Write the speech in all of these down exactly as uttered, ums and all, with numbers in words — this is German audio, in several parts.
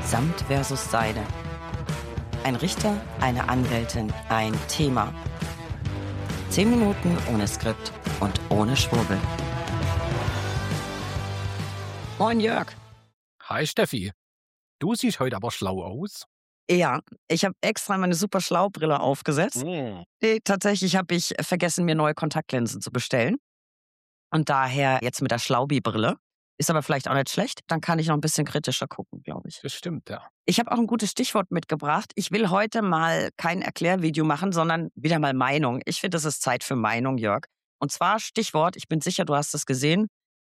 Samt versus Seide. Ein Richter, eine Anwältin, ein Thema. Zehn Minuten ohne Skript und ohne Schwurbel. Moin Jörg. Hi Steffi. Du siehst heute aber schlau aus. Ja, ich habe extra meine super Schlaubrille aufgesetzt. Mm. Nee, tatsächlich habe ich vergessen, mir neue Kontaktlinsen zu bestellen. Und daher jetzt mit der Schlaubi-Brille. Ist aber vielleicht auch nicht schlecht. Dann kann ich noch ein bisschen kritischer gucken, glaube ich. Das stimmt, ja. Ich habe auch ein gutes Stichwort mitgebracht. Ich will heute mal kein Erklärvideo machen, sondern wieder mal Meinung. Ich finde, es ist Zeit für Meinung, Jörg. Und zwar Stichwort, ich bin sicher, du hast es gesehen,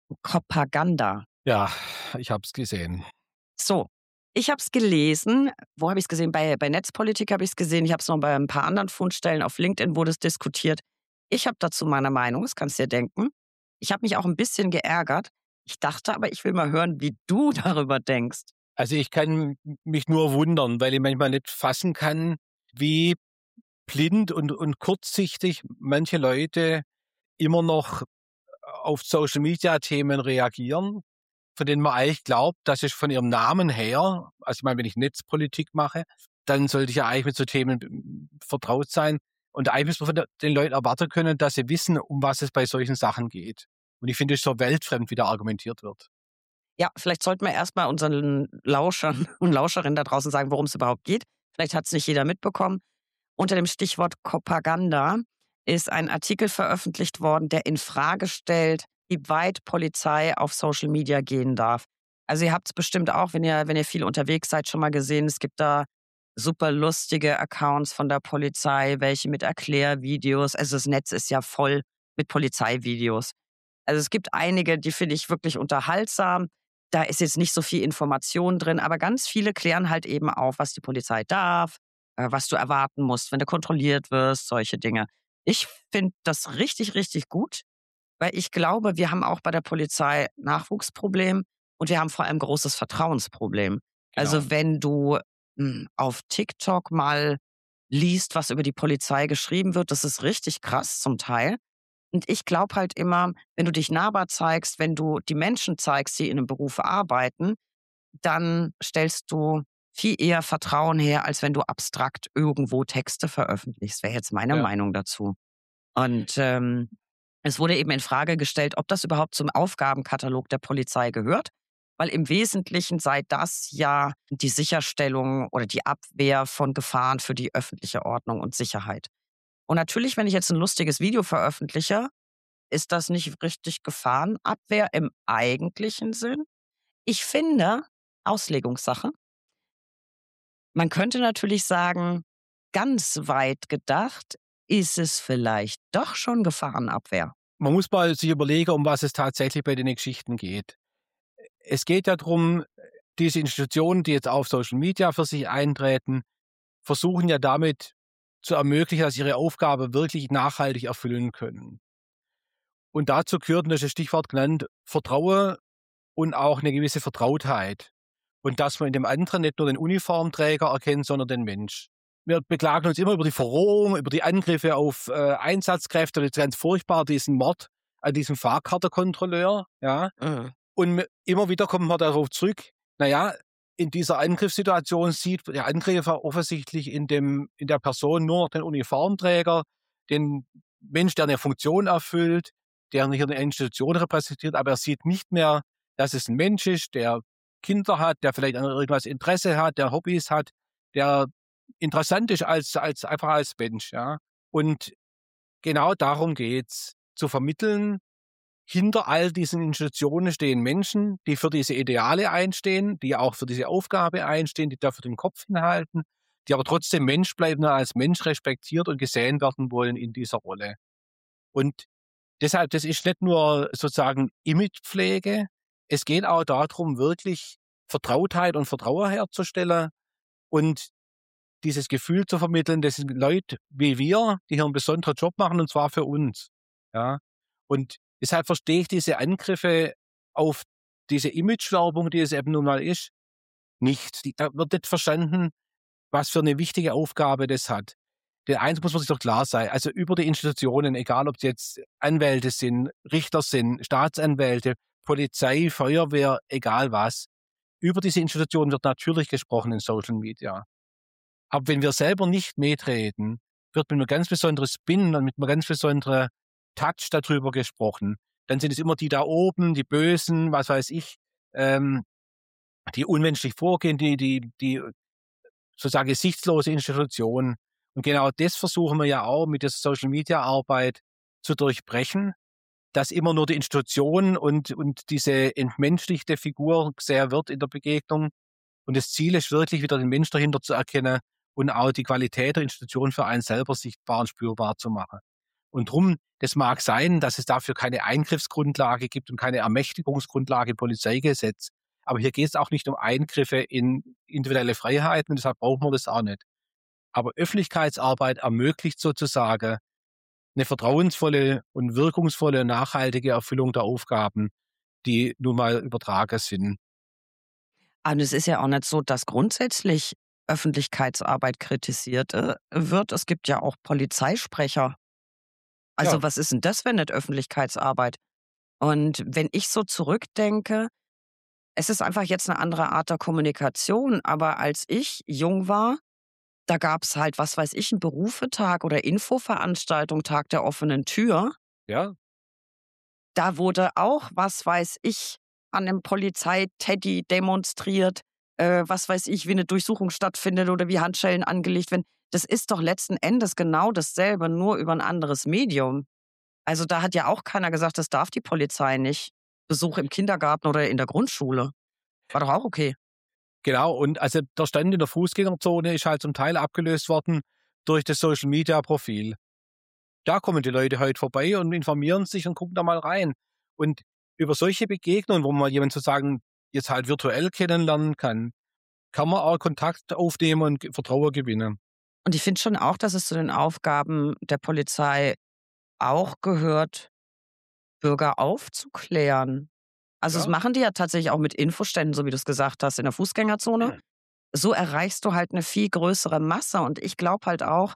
Propaganda. Ja, ich habe es gesehen. So, ich habe es gelesen. Wo habe ich es gesehen? Bei, bei Netzpolitik habe ich es gesehen. Ich habe es noch bei ein paar anderen Fundstellen. Auf LinkedIn wurde es diskutiert. Ich habe dazu meine Meinung, das kannst du dir denken. Ich habe mich auch ein bisschen geärgert. Ich dachte aber, ich will mal hören, wie du darüber denkst. Also ich kann mich nur wundern, weil ich manchmal nicht fassen kann, wie blind und, und kurzsichtig manche Leute immer noch auf Social-Media-Themen reagieren, von denen man eigentlich glaubt, dass ich von ihrem Namen her, also ich meine, wenn ich Netzpolitik mache, dann sollte ich ja eigentlich mit so Themen vertraut sein. Und eigentlich muss man von den Leuten erwarten können, dass sie wissen, um was es bei solchen Sachen geht. Und ich finde es so weltfremd, wie da argumentiert wird. Ja, vielleicht sollten wir erstmal unseren Lauschern und Lauscherinnen da draußen sagen, worum es überhaupt geht. Vielleicht hat es nicht jeder mitbekommen. Unter dem Stichwort Propaganda ist ein Artikel veröffentlicht worden, der in Frage stellt, wie weit Polizei auf Social Media gehen darf. Also ihr habt es bestimmt auch, wenn ihr, wenn ihr viel unterwegs seid, schon mal gesehen. Es gibt da super lustige Accounts von der Polizei, welche mit Erklärvideos. Also das Netz ist ja voll mit Polizeivideos. Also es gibt einige, die finde ich wirklich unterhaltsam. Da ist jetzt nicht so viel Information drin, aber ganz viele klären halt eben auf, was die Polizei darf, was du erwarten musst, wenn du kontrolliert wirst, solche Dinge. Ich finde das richtig, richtig gut, weil ich glaube, wir haben auch bei der Polizei Nachwuchsproblem und wir haben vor allem großes Vertrauensproblem. Genau. Also wenn du mh, auf TikTok mal liest, was über die Polizei geschrieben wird, das ist richtig krass zum Teil. Und ich glaube halt immer, wenn du dich nahbar zeigst, wenn du die Menschen zeigst, die in einem Beruf arbeiten, dann stellst du viel eher Vertrauen her, als wenn du abstrakt irgendwo Texte veröffentlichst. Wäre jetzt meine Ja. Meinung dazu. Und ähm, es wurde eben in Frage gestellt, ob das überhaupt zum Aufgabenkatalog der Polizei gehört, weil im Wesentlichen sei das ja die Sicherstellung oder die Abwehr von Gefahren für die öffentliche Ordnung und Sicherheit. Und natürlich, wenn ich jetzt ein lustiges Video veröffentliche, ist das nicht richtig Gefahrenabwehr im eigentlichen Sinn. Ich finde, Auslegungssache. Man könnte natürlich sagen, ganz weit gedacht, ist es vielleicht doch schon Gefahrenabwehr. Man muss mal sich überlegen, um was es tatsächlich bei den Geschichten geht. Es geht ja darum, diese Institutionen, die jetzt auf Social Media für sich eintreten, versuchen ja damit zu ermöglichen, dass sie ihre Aufgabe wirklich nachhaltig erfüllen können. Und dazu gehört, und das ist das Stichwort genannt, Vertrauen und auch eine gewisse Vertrautheit. Und dass man in dem anderen nicht nur den Uniformträger erkennt, sondern den Mensch. Wir beklagen uns immer über die Verrohung, über die Angriffe auf äh, Einsatzkräfte, und jetzt ganz furchtbar diesen Mord an diesem Fahrkartenkontrolleur. Ja. Mhm. Und immer wieder kommt man darauf zurück, naja, in dieser Angriffssituation sieht der Angreifer offensichtlich in dem in der Person nur noch den Uniformträger, den Mensch, der eine Funktion erfüllt, der hier eine Institution repräsentiert, aber er sieht nicht mehr, dass es ein Mensch ist, der Kinder hat, der vielleicht an irgendwas Interesse hat, der Hobbys hat, der interessant ist als als einfach als Mensch, ja. Und genau darum geht's, zu vermitteln, hinter all diesen Institutionen stehen Menschen, die für diese Ideale einstehen, die auch für diese Aufgabe einstehen, die dafür den Kopf hinhalten, die aber trotzdem Mensch bleiben, als Mensch respektiert und gesehen werden wollen in dieser Rolle. Und deshalb, das ist nicht nur sozusagen Imagepflege, es geht auch darum, wirklich Vertrautheit und Vertrauen herzustellen und dieses Gefühl zu vermitteln, das sind Leute wie wir, die hier einen besonderen Job machen, und zwar für uns. Ja. Und deshalb verstehe ich diese Angriffe auf diese Imagewerbung, die es eben nun mal ist, nicht. Da wird nicht verstanden, was für eine wichtige Aufgabe das hat. Denn eins muss man sich doch klar sein, also über die Institutionen, egal ob es jetzt Anwälte sind, Richter sind, Staatsanwälte, Polizei, Feuerwehr, egal was, über diese Institutionen wird natürlich gesprochen in Social Media. Aber wenn wir selber nicht mitreden, wird mit einem ganz besonderen Spin und mit einem ganz besonderen Touch darüber gesprochen. Dann sind es immer die da oben, die Bösen, was weiß ich, ähm, die unmenschlich vorgehen, die, die, die sozusagen gesichtslose Institutionen. Und genau das versuchen wir ja auch mit der Social-Media-Arbeit zu durchbrechen, dass immer nur die Institution und, und diese entmenschlichte Figur sehr wird in der Begegnung. Und das Ziel ist wirklich wieder den Mensch dahinter zu erkennen und auch die Qualität der Institution für einen selber sichtbar und spürbar zu machen. Und drum, das mag sein, dass es dafür keine Eingriffsgrundlage gibt und keine Ermächtigungsgrundlage im Polizeigesetz. Aber hier geht es auch nicht um Eingriffe in individuelle Freiheiten und deshalb brauchen wir das auch nicht. Aber Öffentlichkeitsarbeit ermöglicht sozusagen eine vertrauensvolle und wirkungsvolle, nachhaltige Erfüllung der Aufgaben, die nun mal übertragen sind. Und es ist ja auch nicht so, dass grundsätzlich Öffentlichkeitsarbeit kritisiert äh, wird. Es gibt ja auch Polizeisprecher. Also Ja, was ist denn das, wenn nicht Öffentlichkeitsarbeit? Und wenn ich so zurückdenke, es ist einfach jetzt eine andere Art der Kommunikation. Aber als ich jung war, da gab's halt, was weiß ich, 'n Berufetag oder Infoveranstaltung, Tag der offenen Tür. ja, Da wurde auch, was weiß ich, an 'nem Polizeiteddy demonstriert, äh, was weiß ich, wie eine Durchsuchung stattfindet oder wie Handschellen angelegt werden. Das ist doch letzten Endes genau dasselbe, nur über ein anderes Medium. Also, da hat ja auch keiner gesagt, das darf die Polizei nicht. Besuch im Kindergarten oder in der Grundschule. War doch auch okay. genau. Und also der Stand in der Fußgängerzone ist halt zum Teil abgelöst worden durch das Social-Media-Profil. Da kommen die Leute heute vorbei und informieren sich und gucken da mal rein. Und über solche Begegnungen, wo man jemanden sozusagen jetzt halt virtuell kennenlernen kann, kann man auch Kontakt aufnehmen und Ge- Vertrauen gewinnen. Und ich finde schon auch, dass es zu den Aufgaben der Polizei auch gehört, Bürger aufzuklären. Also, das Ja, machen die ja tatsächlich auch mit Infoständen, so wie du's gesagt hast, in der Fußgängerzone. So erreichst du halt 'ne viel größere Masse und ich glaube halt auch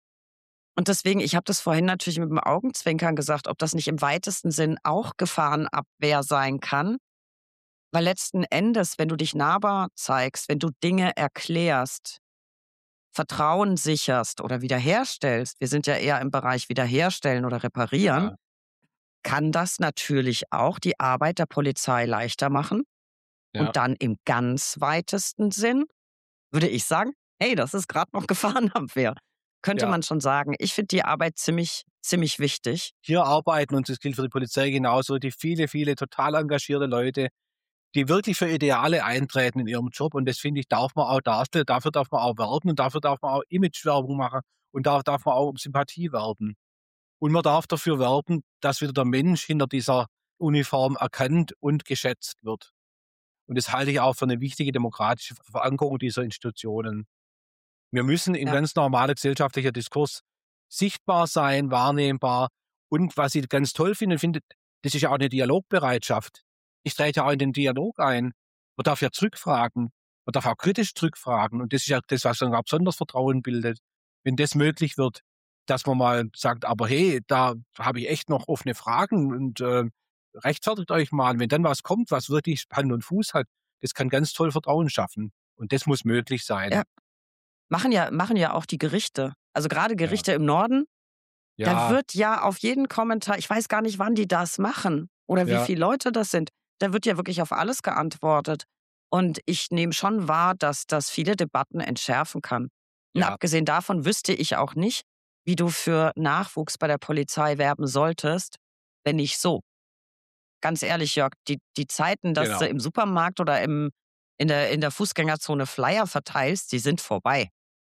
und deswegen ich habe das vorhin natürlich mit dem Augenzwinkern gesagt, ob das nicht im weitesten Sinn auch Gefahrenabwehr sein kann, weil letzten Endes, wenn du dich nahbar zeigst, wenn du Dinge erklärst, Vertrauen sicherst oder wiederherstellst, wir sind ja eher im Bereich wiederherstellen oder reparieren, ja, kann das natürlich auch die Arbeit der Polizei leichter machen ja, und dann im ganz weitesten Sinn würde ich sagen: „Hey, das ist grad noch Gefahrenabwehr." Könnte ja. man schon sagen. Ich finde die Arbeit ziemlich ziemlich wichtig. Hier arbeiten, und das gilt für die Polizei genauso, die viele, viele total engagierte Leute, die wirklich für Ideale eintreten in ihrem Job. Und das finde ich, darf man auch darstellen, dafür darf man auch werben und dafür darf man auch Imagewerbung machen und da darf man auch um Sympathie werben. Und man darf dafür werben, dass wieder der Mensch hinter dieser Uniform erkannt und geschätzt wird. Und das halte ich auch für eine wichtige demokratische Verankerung dieser Institutionen. Wir müssen in Ja, ganz normaler gesellschaftlicher Diskurs sichtbar sein, wahrnehmbar. Und was ich ganz toll finde, finde, das ist ja auch eine Dialogbereitschaft. Ich trete ja auch in den Dialog ein. Man darf ja zurückfragen. Man darf auch kritisch zurückfragen. Und das ist ja das, was dann auch besonders Vertrauen bildet. Wenn das möglich wird, dass man mal sagt, aber hey, da habe ich echt noch offene Fragen und äh, rechtfertigt euch mal. Und wenn dann was kommt, was wirklich Hand und Fuß hat, das kann ganz toll Vertrauen schaffen. Und das muss möglich sein. ja. Machen ja machen ja auch die Gerichte. Also, grade Ja. Gerichte im Norden, da Ja, wird ja auf jeden Kommentar ich weiß gar nicht, wann die das machen oder wie ja, viele Leute das sind. Da wird ja wirklich auf alles geantwortet. Und ich nehme schon wahr, dass das viele Debatten entschärfen kann. Und ja, abgesehen davon wüsste ich auch nicht, wie du für Nachwuchs bei der Polizei werben solltest, wenn nicht so. Ganz ehrlich, Jörg, die die Zeiten, dass du genau. im Supermarkt oder im in der in der Fußgängerzone Flyer verteilst, die sind vorbei.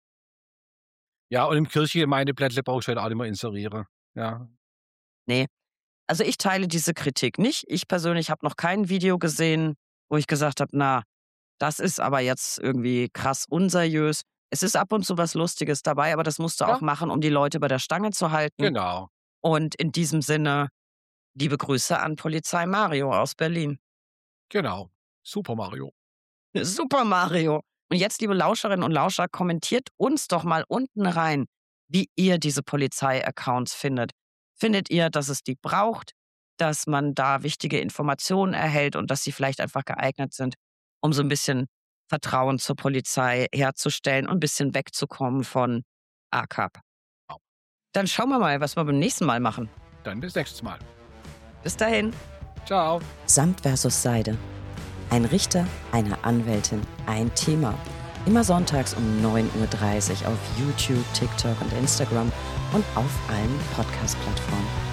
Ja, und im Kirchengemeindeblättle brauchst du halt auch nicht mehr inserieren. Ja, Ne. Also, ich teile diese Kritik nicht. Ich persönlich habe noch kein Video gesehen, wo ich gesagt habe: „Na, das ist aber jetzt irgendwie krass unseriös." Es ist ab und zu was Lustiges dabei, aber das musst du auch ja, machen, um die Leute bei der Stange zu halten. genau, Und in diesem Sinne, liebe Grüße an Polizei Mario aus Berlin. genau. Super Mario. Super Mario. Und jetzt, liebe Lauscherinnen und Lauscher, kommentiert uns doch mal unten rein, wie ihr diese Polizei-Accounts findet. Findet ihr, dass es die braucht, dass man da wichtige Informationen erhält und dass sie vielleicht einfach geeignet sind? um so ein bisschen Vertrauen zur Polizei herzustellen und ein bisschen wegzukommen von A K A P. Dann schauen wir mal, was wir beim nächsten Mal machen. Dann bis nächstes Mal. Bis dahin. Ciao. Samt versus Seide. Ein Richter, eine Anwältin, ein Thema. Immer sonntags um neun Uhr dreißig auf YouTube, TikTok und Instagram und auf allen Podcast-Plattformen.